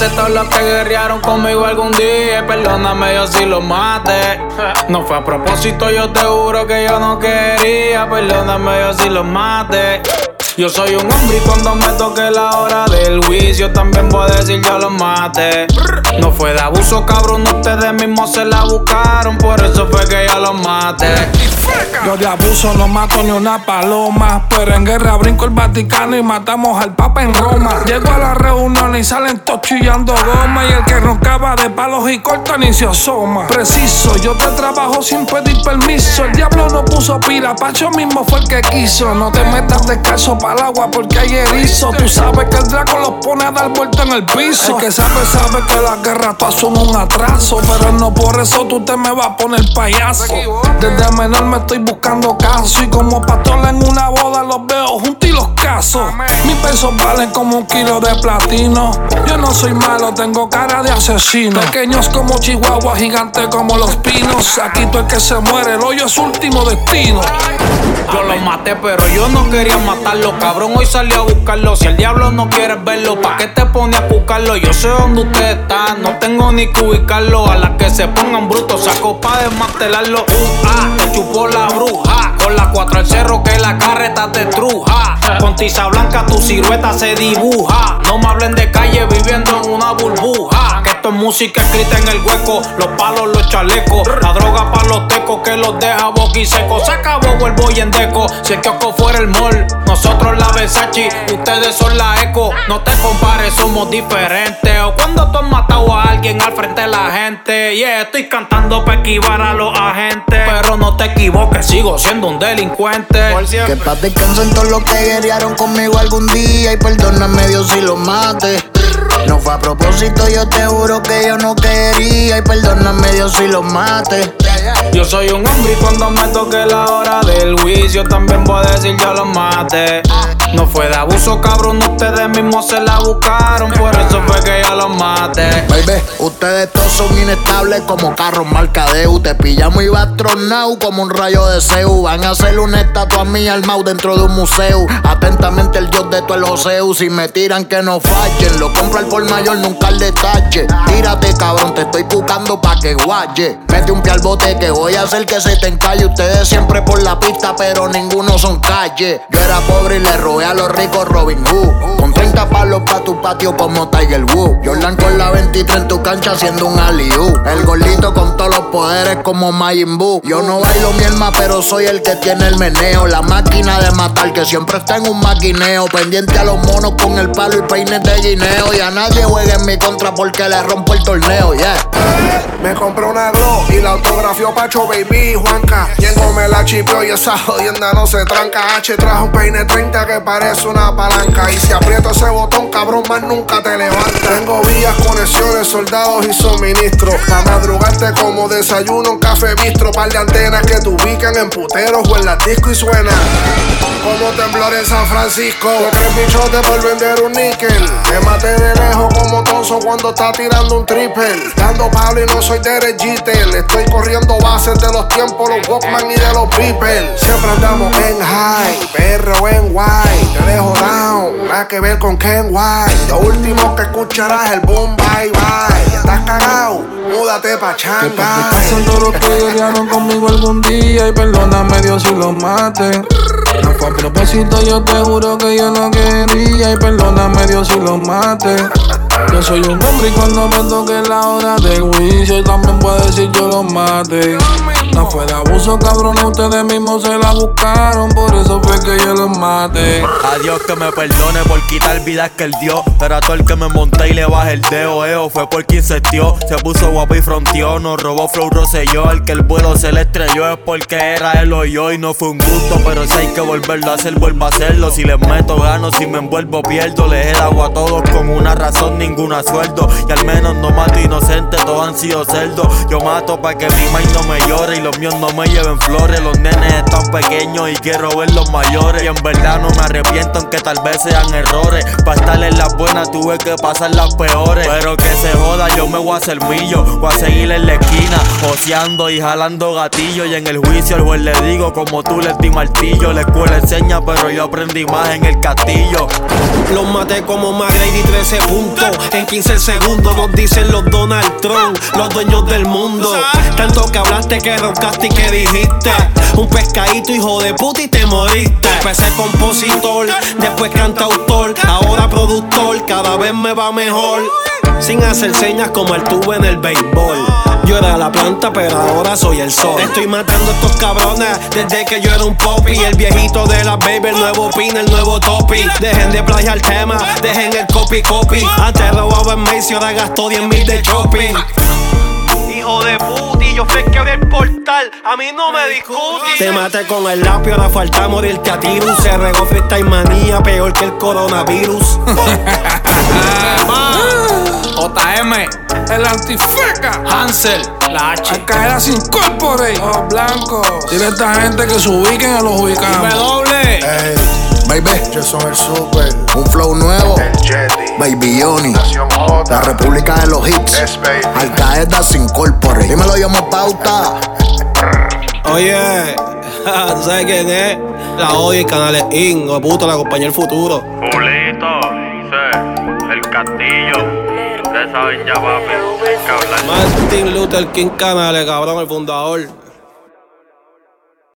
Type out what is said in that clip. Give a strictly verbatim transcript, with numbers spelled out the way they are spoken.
todos los que guerrearon conmigo algún día. Perdóname yo si los mate. No fue a propósito, yo te juro que yo no quería. Perdóname yo si los mate. Yo soy un hombre y cuando me toque la hora del juicio también voy a decir yo los mate. No fue de abuso, cabrón, ustedes mismos se la buscaron, por eso fue que yo los mate. Yo de abuso no mato ni una paloma, pero en guerra brinco el Vaticano y matamos al Papa en Roma. Llego a la reunión y salen todos chillando goma, y el que roncaba de palos y corta ni se asoma. Preciso, yo te trabajo sin pedir permiso. El diablo no puso pira, Pacho mismo fue el que quiso. No te metas descalzo pa'l agua porque hay erizo. Tú sabes que el Draco los pone a dar vuelta en el piso. El que sabe, sabe que las guerras todas son un atraso, pero no por eso tú te me vas a poner payaso. Desde menor me estoy buscando caso, y como pastor en una boda los veo juntos y los caso. Mis pesos valen como un kilo de platino. Yo no soy malo, tengo cara de asesino. Pequeños como Chihuahua, gigantes como los pinos. Aquí tú el que se muere, el hoyo es su último destino. Yo los maté, pero yo no quería matarlo, cabrón, hoy salí a buscarlo. Si el diablo no quiere verlo, ¿pa' qué te pone a buscarlo? Yo sé dónde ustedes están, no tengo ni que ubicarlo. A las que se pongan brutos, saco pa' desmantelarlo. Uh, ah, te chupó la bruja, con la cuatro al cerro que la carreta te truja. Con tiza blanca tu silueta se dibuja. No me hablen de calle viviendo en una burbuja, que esto es música escrita en el hueco. Los palos, los chalecos, la droga pa' los tecos que los deja boquisecos. Se acabó, vuelvo y endeco. Si el kiosco fuera el mall, nosotros la Versace, ustedes son la Eco. No te compares, somos diferentes. O cuando tú has matado a alguien al frente de la gente. Yeah, estoy cantando pa' esquivar a los agentes, pero no te equivoques, sigo siendo un delincuente. Que paz descansen todos los que guerrearon conmigo algún día, y perdóname Dios si los mate. No fue a propósito, yo te juro que yo no quería, y perdóname Dios si los mate. Yo soy un hombre y cuando me toque la hora del juicio también voy a decir yo los mate. No fue de abuso, cabrón, ustedes mismos se la buscaron, por eso fue que yo los mate. Baby, ustedes todos son inestables como carros marca Deu. Te pillamos y vas tronado como un rayo de Zeus. Van a hacer una estatua mía al mau dentro de un museo. Atentamente el dios de todo el joseo. Si me tiran que no fallen, lo compro al por mayor, nunca al detache. Tírate, cabrón, te estoy buscando pa' que guaye. Mete un pie al bote que voy a hacer que se te encalle. Ustedes siempre por la pista, pero ninguno son calle. Yo era pobre y le robé a los ricos Robin Hood. Con treinta palos pa' tu patio como Tiger Woods. Jordan con la veintitrés en tu cancha haciendo un alley-oop. El gordito con todos los poderes como Majin Buu. Yo no bailo mi alma, pero soy el que tiene el meneo. La máquina de matar que siempre está en un maquineo. Pendiente a los monos con el palo y peines de guineo. Y a nadie juegue en mi contra porque le rompo el torneo, yeah. Me compré una glow y la autografió Pacho Baby Juanca. Ñengo me la chipeó y esa jodienda no se tranca. H trajo un peine treinta que parece una palanca. Y si aprieto ese botón, cabrón, más nunca te levantas. Tengo vías, conexiones, soldados y suministros. Pa' madrugarte como desayuno en café bistro. Par de antenas que te ubican en puteros o en las discos y suena como temblor en San Francisco. Te crees bichote por vender un níquel. Te maté de lejos como Tonso cuando está tirando un triple. Dando palo y no soy Derek Jeter. Estoy corriendo bases de los tiempos, los Walkman y de los Beepers. Siempre andamos en high, perro en white. Te dejo down, nada que ver con Ken White. Lo último que escucharás es el boom bye bye. Estás cagao, múdate pa' Shanghai. Que pasen todos los que guerrearon conmigo algún día, y perdóname Dios si los mate. No fue a propósito, yo te juro que yo no quería, y perdóname Dios si los mate. Yo soy un hombre y cuando me toque la hora del juicio también puedo decir yo los mate. No fue de abuso, cabrón, ustedes mismos se la buscaron, por eso fue que yo los mate. A Dios que me perdone por quitar vidas que él dio, pero a todo el que me monté y le bajé el dedo, eo, fue porque insistió, se puso guapo y fronteó, nos robó flow Rosselló, el que el vuelo se le estrelló es porque era él o yo y no fue un gusto, pero si hay que volverlo a hacer, vuelvo a hacerlo, si les meto gano, si me envuelvo pierdo, les he dado a todos con una razón, ninguna sueldo, y al menos no mato inocente, todos han sido cerdos, yo mato pa' que mi mind no me llore y lo los míos no me lleven flores. Los nenes están pequeños y quiero ver los mayores. Y en verdad no me arrepiento aunque tal vez sean errores. Pa' estar en las buenas tuve que pasar las peores. Pero que se joda, yo me voy a hacer millo. Voy a seguir en la esquina, joseando y jalando gatillo. Y en el juicio al juez le digo, como tú les di martillo. La escuela enseña, pero yo aprendí más en el castillo. Los maté como McGrady, trece puntos. En quince segundos nos dicen los Donald Trump, los dueños del mundo. Tanto que hablaste, que roncaste y que dijiste. Un pescadito, hijo de puta, y te moriste. Empecé compositor, después cantautor, ahora productor. Cada vez me va mejor, sin hacer señas como el tubo en el béisbol. Yo era la planta, pero ahora soy el sol. Estoy matando a estos cabrones desde que yo era un popi. El viejito de la baby, el nuevo pin, el nuevo topi. Dejen de plagiar el tema, dejen el copy copy. Antes robaba en Macy, ahora gastó diez mil de shopping. Hijo de puti, yo fui el que abrí el portal, a mí no me discutí. Te maté con el lapio, ahora falta morirte a tirus. Se regó freestyle manía, peor que el coronavirus. J M, El antifeca. Hansel, la H. Al caer sin corpore. Ojos blancos. Dile a esta gente que se ubiquen a los ubicados. W. Ey, baby, Yo soy el super, un flow nuevo. el Jetty, Baby Yoni, Nación J, la República de los Hits. es baby. Al Qaeda sin corpore. Dímelo, yo me pauta. Oye, ¿tú sabes quién es? La odio y Canales In, o puto, la compañía del futuro. Julito, sí, el castillo. Ustedes saben ya, papi, hay que hablar. Martin Luther King Canales, cabrón, el fundador.